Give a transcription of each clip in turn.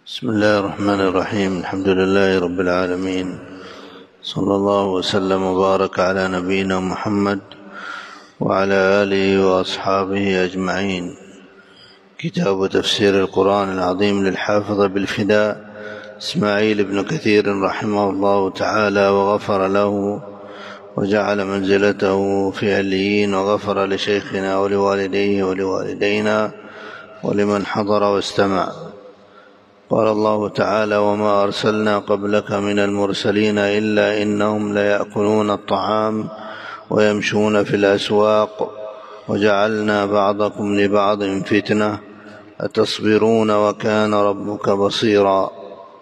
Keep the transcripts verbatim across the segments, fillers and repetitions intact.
بسم الله الرحمن الرحيم. الحمد لله رب العالمين، صلى الله وسلم وبارك على نبينا محمد وعلى آله وأصحابه أجمعين. كتاب تفسير القرآن العظيم للحافظ بالفداء إسماعيل بن كثير رحمه الله تعالى وغفر له وجعل منزلته في عليين، وغفر لشيخنا ولوالديه ولوالدينا ولمن حضر واستمع. قال الله تعالى: وما أرسلنا قبلك من المرسلين إلا إنهم ليأكلون الطعام ويمشون في الأسواق وجعلنا بعضكم لبعض فتنة أتصبرون وكان ربك بصيرا.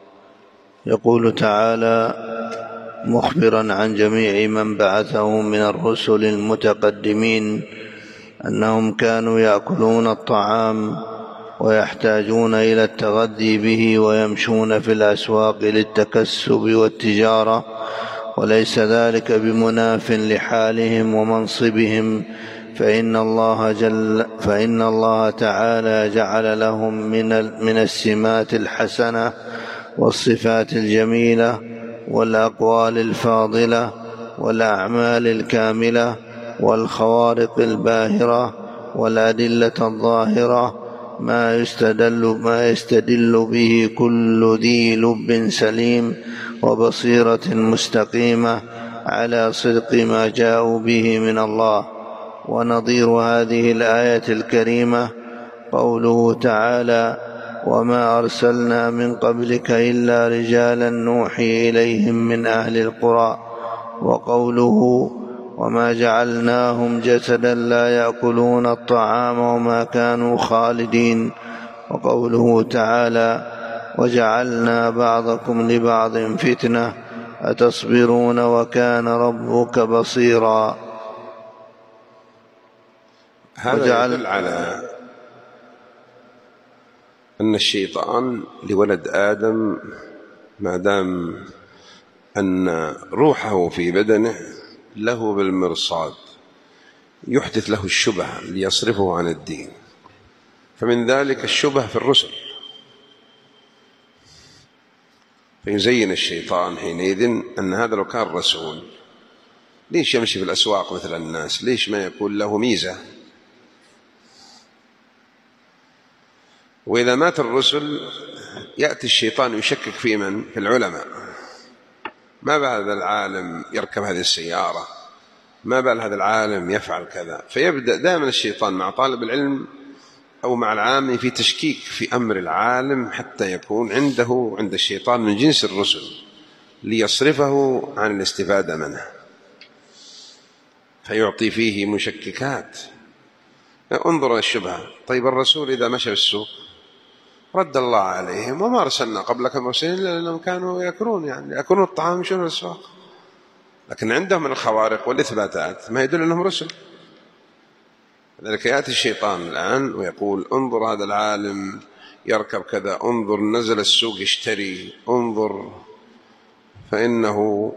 يقول تعالى مخبرا عن جميع من بعثه من الرسل المتقدمين أنهم كانوا يأكلون الطعام ويحتاجون إلى التغذي به ويمشون في الأسواق للتكسب والتجارة، وليس ذلك بمناف لحالهم ومنصبهم، فإن الله, جل فإن الله تعالى جعل لهم من, من السمات الحسنة والصفات الجميلة والأقوال الفاضلة والأعمال الكاملة والخوارق الباهرة والأدلة الظاهرة ما يستدل, ما يستدل به كل ذي لب سليم وبصيرة مستقيمة على صدق ما جاءوا به من الله. ونظير هذه الآية الكريمة قوله تعالى: وما أرسلنا من قبلك إلا رجالا نوحي إليهم من أهل القرى، وقوله: وما جعلناهم جسدا لا يأكلون الطعام وما كانوا خالدين، وقوله تعالى: وجعلنا بعضكم لبعض فتنة أتصبرون وكان ربك بصيرا. هذا يدل على أن الشيطان لولد آدم ما دام أن روحه في بدنه له بالمرصاد، يحدث له الشبه ليصرفه عن الدين. فمن ذلك الشبه في الرسل، فيزين الشيطان حينئذ أن هذا لو كان رسول ليش يمشي في الأسواق مثل الناس؟ ليش ما يكون له ميزة؟ وإذا مات الرسل يأتي الشيطان يشكك في من؟ في العلماء. ما بال هذا العالم يركب هذه السيارة؟ ما بال هذا العالم يفعل كذا؟ فيبدأ دائما الشيطان مع طالب العلم أو مع العام في تشكيك في أمر العالم، حتى يكون عنده عند الشيطان من جنس الرسل ليصرفه عن الاستفادة منه، فيعطي فيه مشككات. انظر الشبهة. طيب الرسول إذا مشى في السوق رد الله عليهم: وما أرسلنا قبلك مرسلين إلا أنهم كانوا يأكلون يعني يأكلون الطعام يمشون في الأسواق. لكن عندهم من الخوارق والإثباتات ما يدل أنهم رسل. لذلك يأتي الشيطان الآن ويقول: انظر هذا العالم يركب كذا، انظر نزل السوق يشتري، انظر فإنه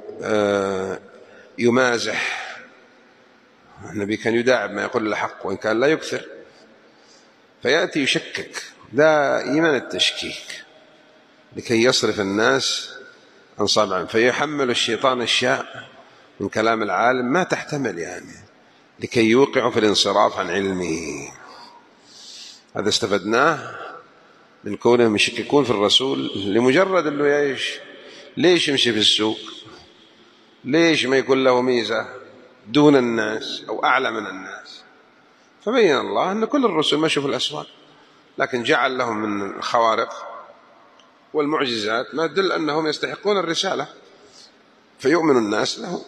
يمازح. النبي كان يداعب ما يقول الحق وإن كان لا يكثر. فيأتي يشكك دائما التشكيك لكي يصرف الناس عن صابعهم، فيحمل الشيطان أشياء من كلام العالم ما تحتمل يعني لكي يوقعوا في الانصراف عن علمه. هذا استفدناه من كونهم يشككون في الرسول لمجرد أنه يعيش. ليش يمشي في السوق؟ ليش ما يكون له ميزة دون الناس أو أعلى من الناس؟ فبين الله أن كل الرسل مشوا في الأسواق، لكن جعل لهم من الخوارق والمعجزات ما يدل أنهم يستحقون الرسالة فيؤمن الناس له.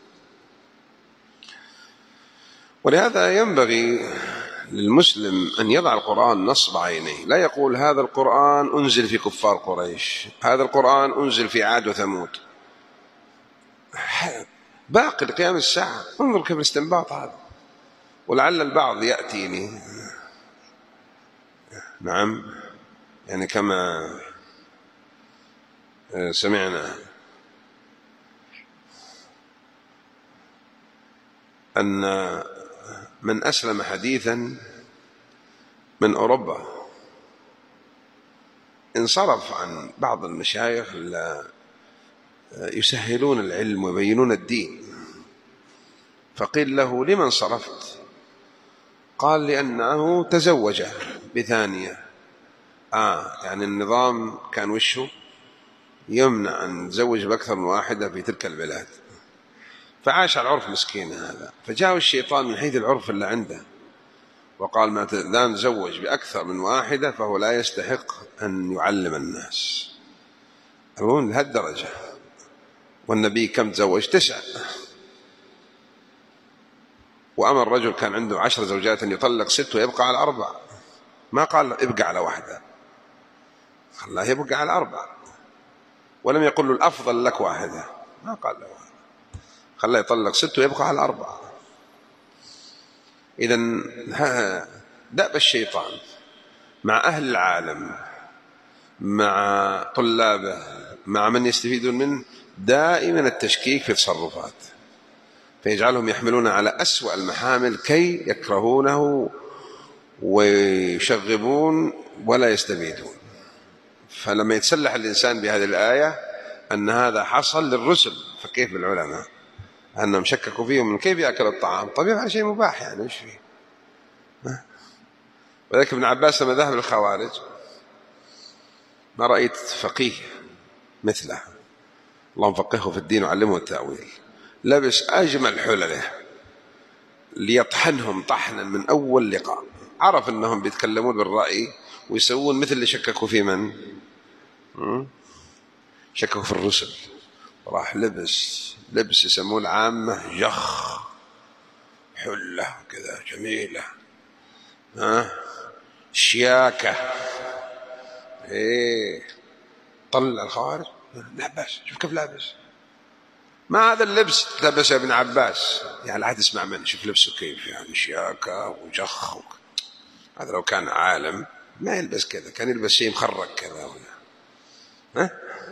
ولهذا ينبغي للمسلم أن يضع القرآن نصب عينيه، لا يقول هذا القرآن أنزل في كفار قريش، هذا القرآن أنزل في عاد وثمود، باقي لقيام الساعة. انظر كيف الاستنباط هذا. ولعل البعض يأتيني نعم يعني كما سمعنا أن من أسلم حديثا من أوروبا انصرف عن بعض المشايخ يسهلون العلم ويبينون الدين، فقيل له: لمن صرفت؟ قال: لأنه تزوج بثانية. آه يعني النظام كان وشه يمنع أن يتزوج بأكثر من واحدة في تلك البلاد، فعاش على العرف مسكين هذا. فجاء الشيطان من حيث العرف اللي عنده وقال: ما لا نتزوج بأكثر من واحدة فهو لا يستحق أن يعلم الناس. أقول لهالدرجة. والنبي كم تزوج؟ تسعة. وأمر رجل كان عنده عشر زوجات أن يطلق ست ويبقى على أربع، ما قال ابقى على واحدة، خلاه يبقى على أربع، ولم يقل له الأفضل لك واحدة، ما قال له، خلاه يطلق ست ويبقى على أربع. إذن دأب الشيطان مع أهل العالم، مع طلابه، مع من يستفيدون منه، دائما التشكيك في تصرفات، فيجعلهم يحملون على أسوأ المحامل كي يكرهونه ويشغبون ولا يستفيدون. فلما يتسلح الإنسان بهذه الآية أن هذا حصل للرسل، فكيف بالعلماء أنهم شككوا فيهم من كيف يأكل الطعام؟ طبيعي على شيء مباح، يعني وش فيه؟ ولذلك ابن عباس لما ذهب للخوارج ما رأيت فقيه مثله، اللهم فقهه في الدين وعلمه التأويل، لبس أجمل حلله ليطحنهم طحنا من أول لقاء. عرف أنهم بيتكلمون بالرأي ويسوون مثل اللي شككوا في من؟ شككوا في الرسل. راح لبس لبس يسموه العامة جخ، حلة كذا جميلة، ها شياكة، ايه طلع الخوارج. ابن عباس شوف كيف لابس، ما هذا اللبس لبس يا ابن عباس، يعني لا تسمع منه، شوف لبسه كيف، يعني شياكة وجخ. هذا لو كان عالم ما يلبس كذا، كان يلبس شيء مخرق كذا، ها.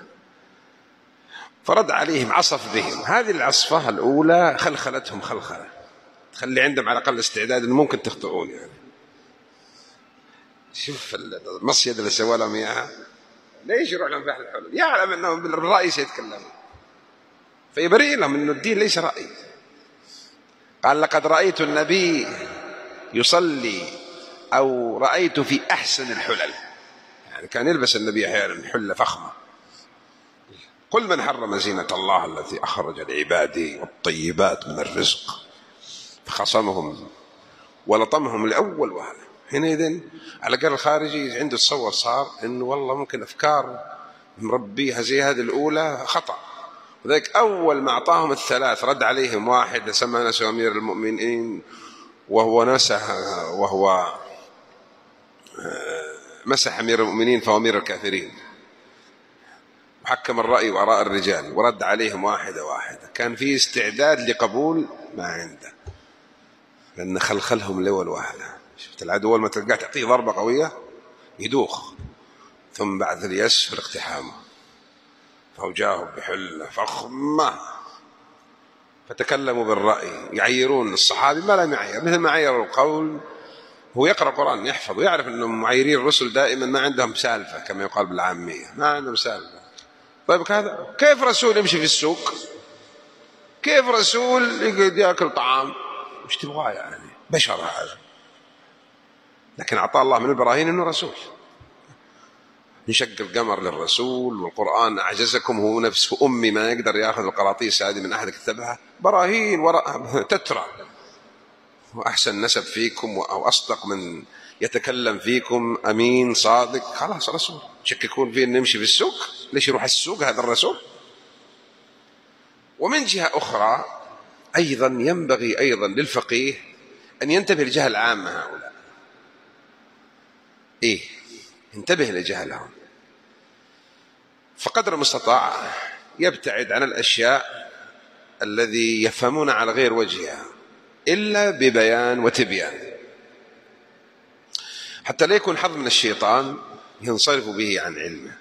فرد عليهم، عصف بهم. هذه العصفة الأولى خلخلتهم خلخلة تخلي عندهم على الأقل استعداد أنه ممكن تخطئون. يعني شوف المصيدة اللي سوى لهم إياها، ليش يروح لهم في أهل الحلول؟ يعلم أنهم بالرأي سيتكلمون، فيبرئ لهم أنه الدين ليس رأي. قال: لقد رأيت النبي يصلي أو رأيت في أحسن الحلل، يعني كان يلبس النبي أحيانا حلة فخمة. قل من حرم زينة الله التي أخرج لعباده والطيبات من الرزق، فخصمهم ولطمهم لأول وهلة. حينئذ على الأقل الخارجي عنده تصور صار إنه والله ممكن أفكار مربيها زي هذه الأولى خطأ. وذلك أول ما أعطاهم الثلاث رد عليهم واحد سمى نفسه أمير المؤمنين، وهو نسح وهو مسح أمير المؤمنين فهو أمير الكافرين، وحكم الرأي وآراء الرجال، ورد عليهم واحدة واحدة. كان في استعداد لقبول ما عنده، لأن خلخلهم لول واحدة. شفت العدو أول ما تلقاه تعطيه ضربة قوية يدوخ، ثم بعد اليأس اقتحامه، فوجاهم بحلة فخمة فتكلموا بالرأي، يعيرون الصحابي ما لم يعير، مثل ما عيروا القول. هو يقرأ قرآن يحفظ ويعرف أنهم معيرين الرسل دائما ما عندهم سالفة كما يقال بالعامية، ما عندهم سالفة. طيب هذا كيف رسول يمشي في السوق؟ كيف رسول يقعد يأكل طعام؟ وش تبغاه يعني؟ بشر هذا. لكن أعطاه الله من البراهين أنه رسول. نشق القمر للرسول، والقرآن أعجزكم هو نفس أمي ما يقدر يأخذ القراطيس هذه من أحد كتبها، براهين وراء تترى، وأحسن نسب فيكم أو أصدق من يتكلم فيكم، أمين صادق، خلاص رسول. تشككون فيه أن يمشي في السوق؟ ليش يروح السوق هذا الرسول؟ ومن جهة أخرى أيضا ينبغي أيضا للفقيه أن ينتبه لجهل العامة هؤلاء. إيه انتبه لجهلهم، فقدر المستطاع يبتعد عن الأشياء الذي يفهمون على غير وجهها إلا ببيان وتبيان، حتى لا يكون حظ من الشيطان ينصرف به عن علمه.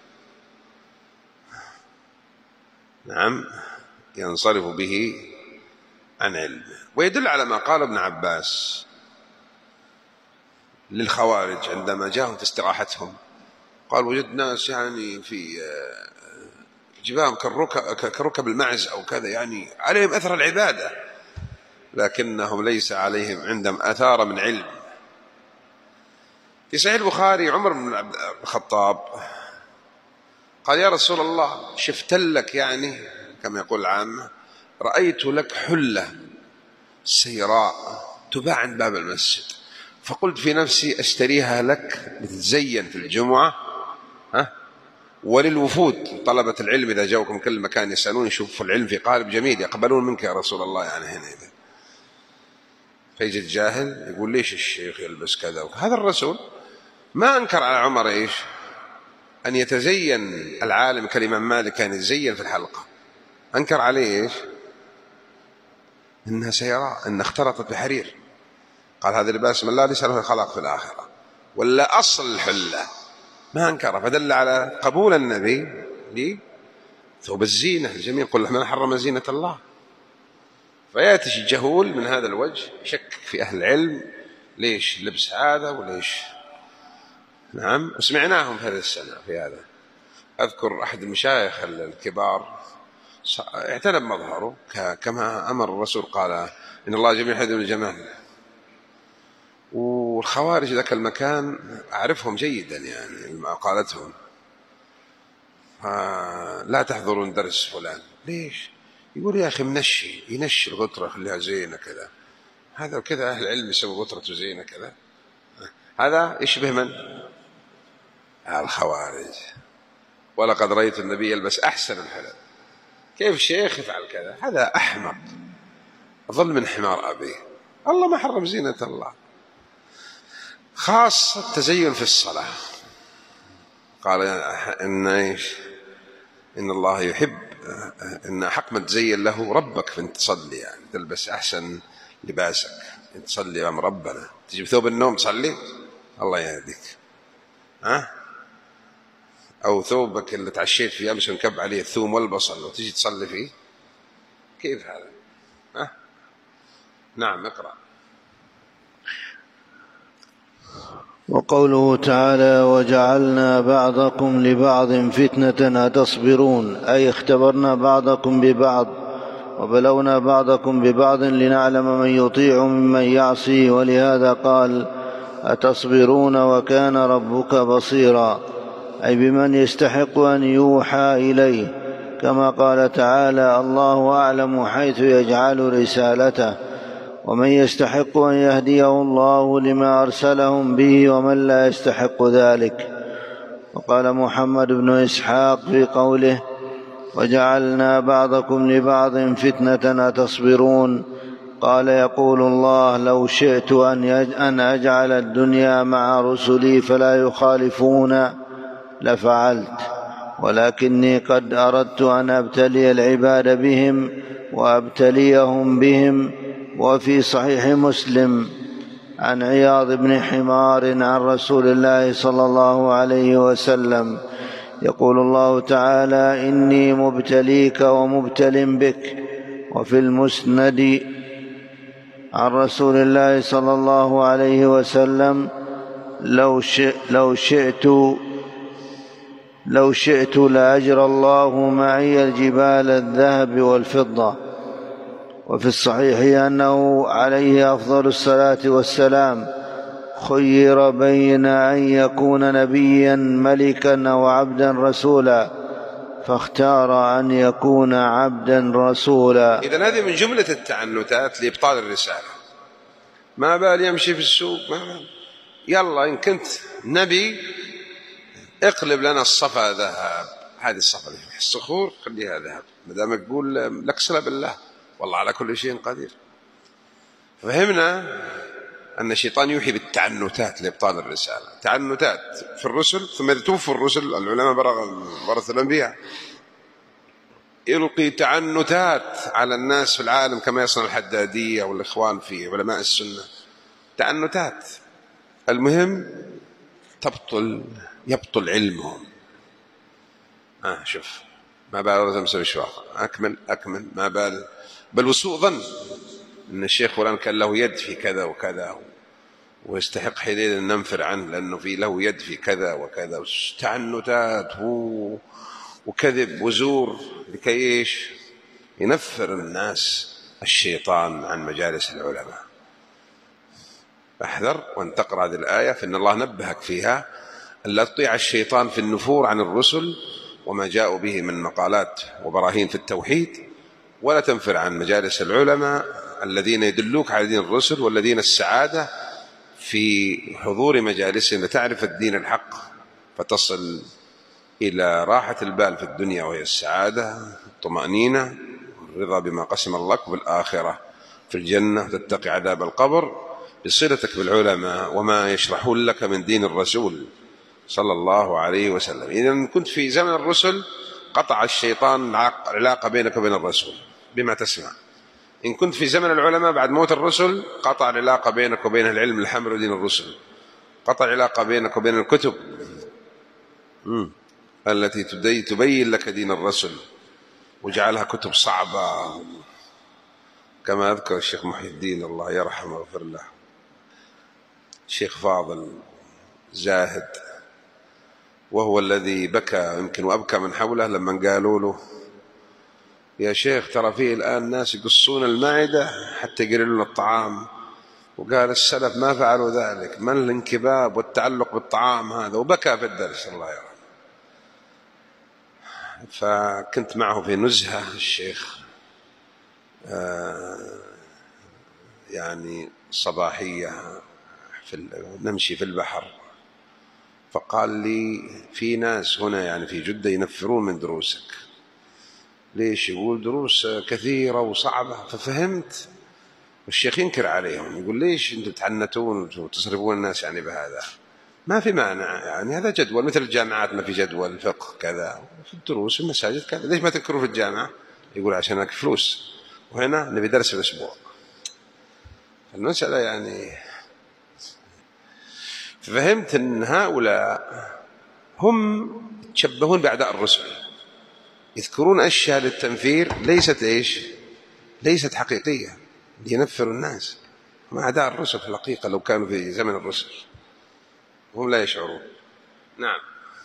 نعم ينصرف به عن علمه. ويدل على ما قال ابن عباس للخوارج عندما جاءهم في استراحتهم، قال وجدت ناس يعني في جباههم كركب المعز أو كذا، يعني عليهم أثر العبادة لكنهم ليس عليهم عندهم أثار من علم. في صحيح البخاري عمر بن الخطاب قال يا رسول الله شفت لك، يعني كما يقول العامة، رأيت لك حلة سيراء تباع عند باب المسجد، فقلت في نفسي أشتريها لك لتتزين في الجمعة ها وللوفود طلبة العلم إذا جاءوكم كل مكان يسألون يشوفوا العلم في قالب جميل يقبلون منك يا رسول الله. يعني هنا إذا فيجي الجاهل يقول ليش الشيخ يلبس كذا؟ هذا الرسول ما أنكر على عمر إيش أن يتزين العالم كالإمام مالك كان يتزين في الحلقة، أنكر عليه إيش إنها سيراء، إنها اختلطت بحرير، قال هذا لباس من لا ليس له خلاق في الآخرة، ولا أصل الحلة ما أنكره، فدل على قبول النبي لثوب الزينة الجميل. قل من حرم زينة الله. فيأتي الجهول من هذا الوجه يشكك في أهل العلم ليش لبس هذا وليش. نعم وسمعناهم في هذه السنة في هذا. أذكر أحد المشايخ الكبار اعتنى بمظهره كما أمر الرسول قال إن الله جميل يحب الجمال، والخوارج ذاك المكان أعرفهم جيدا يعني ما قالتهم، لا تحضرون درس فلان ليش؟ يقول يا أخي منشي ينشي الغطرة خليها زينة كذا، هذا وكذا أهل العلم يسوي غطرته زينة كذا، هذا يشبه من؟ الخوارج. ولقد رأيت النبي يلبس أحسن الحلال، كيف شيخ يفعل كذا؟ هذا أحمق أظل من حمار أبيه. الله ما حرم زينة الله، خاصة التزين في الصلاة. قال إن إيش إن الله يحب إن حق ما تزين له ربك فأنت تصلي، يعني تلبس أحسن لباسك أنت تصلي أمام ربنا. تجيب ثوب النوم تصلي الله يهديك، ها؟ أو ثوبك اللي تعشيت فيه أمس ونكب عليه الثوم والبصل وتجي تصلي فيه، كيف هذا؟ ها؟ نعم اقرأ. وقوله تعالى وجعلنا بعضكم لبعض فتنة أتصبرون، أي اختبرنا بعضكم ببعض وبلونا بعضكم ببعض لنعلم من يطيع ممن يعصي، ولهذا قال أتصبرون وكان ربك بصيرا، أي بمن يستحق أن يوحى إليه، كما قال تعالى الله أعلم حيث يجعل رسالته، ومن يستحق أن يهديه الله لما أرسلهم به ومن لا يستحق ذلك. وقال محمد بن إسحاق في قوله وجعلنا بعضكم لبعض فتنة أتصبرون، قال يقول الله لو شئت أن أجعل الدنيا مع رسلي فلا يخالفون لفعلت، ولكني قد أردت أن أبتلي العباد بهم وأبتليهم بهم. وفي صحيح مسلم عن عياض بن حمار عن رسول الله صلى الله عليه وسلم يقول الله تعالى إني مبتليك ومبتل بك. وفي المسند عن رسول الله صلى الله عليه وسلم لو شئت, لو شئت لو شئت لأجرى الله معي الجبال الذهب والفضة. وفي الصحيح أنه عليه أفضل الصلاة والسلام خير بين أن يكون نبيا ملكا أو عبدا رسولا فاختار أن يكون عبدا رسولا. إذن هذه من جملة التعنتات لإبطال الرسالة. ما بال يمشي في السوق، ما بال يلا إن كنت نبي اقلب لنا الصفا ذهب، هذه الصفا اللي في الصخور خليها ذهب، ما دام تقول لك صلة بالله والله على كل شيء قدير. فهمنا أن الشيطان يوحي بالتعنتات لإبطال الرسالة، تعنتات في الرسل، ثم توفى الرسل العلماء ورث الأنبياء، يلقي تعنتات على الناس في العالم كما يصنع الحدادية والإخوان في علماء السنة، تعنتات. المهم تبطل يبطل علمهم. آه شوف ما بال تمسوي شواق أكمل أكمل ما بال، بل وسوء ظن أن الشيخ فلان كان له يد في كذا وكذا ويستحق حينئذ أن ننفر عنه لأنه في له يد في كذا وكذا، تعنتات وكذب وزور، لكي إيش؟ ينفر الناس الشيطان عن مجالس العلماء. احذر وأن تقرأ هذه الآية، فإن الله نبهك فيها ألا تطيع الشيطان في النفور عن الرسل وما جاءوا به من مقالات وبراهين في التوحيد، ولا تنفر عن مجالس العلماء الذين يدلوك على دين الرسل، والذين السعادة في حضور مجالسهم لتعرف الدين الحق فتصل إلى راحة البال في الدنيا وهي السعادة، الطمأنينة، الرضا بما قسم الله لك بالآخرة في الجنة، تتقي عذاب القبر بصلتك بالعلماء وما يشرحون لك من دين الرسول صلى الله عليه وسلم. إذا كنت في زمن الرسل قطع الشيطان العلاقة بينك وبين الرسول بما تسمع. إن كنت في زمن العلماء بعد موت الرسل قطع العلاقة بينك وبين العلم الحمر ودين الرسل، قطع العلاقة بينك وبين الكتب التي تبين لك دين الرسل وجعلها كتب صعبة، كما أذكر الشيخ محي الدين الله يرحمه ويغفر له، الشيخ فاضل زاهد، وهو الذي بكى يمكن وأبكى من حوله لما قالوا له يا شيخ ترى فيه الآن ناس يقصون المعدة حتى يقللون الطعام، وقال السلف ما فعلوا ذلك، من الانكباب والتعلق بالطعام هذا، وبكى في الدرس الله يرحمه. فكنت معه في نزهة الشيخ آه يعني صباحية في نمشي في البحر، فقال لي في ناس هنا يعني في جدة ينفرون من دروسك. ليش؟ يقول دروس كثيرة وصعبة. ففهمت، والشيخ ينكر عليهم يقول ليش انتم تعنتون وتصرفون الناس يعني بهذا؟ ما في مانع، يعني هذا جدول مثل الجامعات ما في جدول فقه كذا، في الدروس في المساجد كذا، ليش ما تذكروا في الجامعة؟ يقول عشان هناك فلوس وهنا نبي درس في الأسبوع. المسألة يعني فهمت أن هؤلاء هم يتشبهون بأعداء الرسل، يذكرون أشياء للتنفير ليست إيش؟ ليست حقيقية، لينفروا الناس. هم أعداء الرسل في الحقيقة لو كانوا في زمن الرسل، هم لا يشعرون. نعم.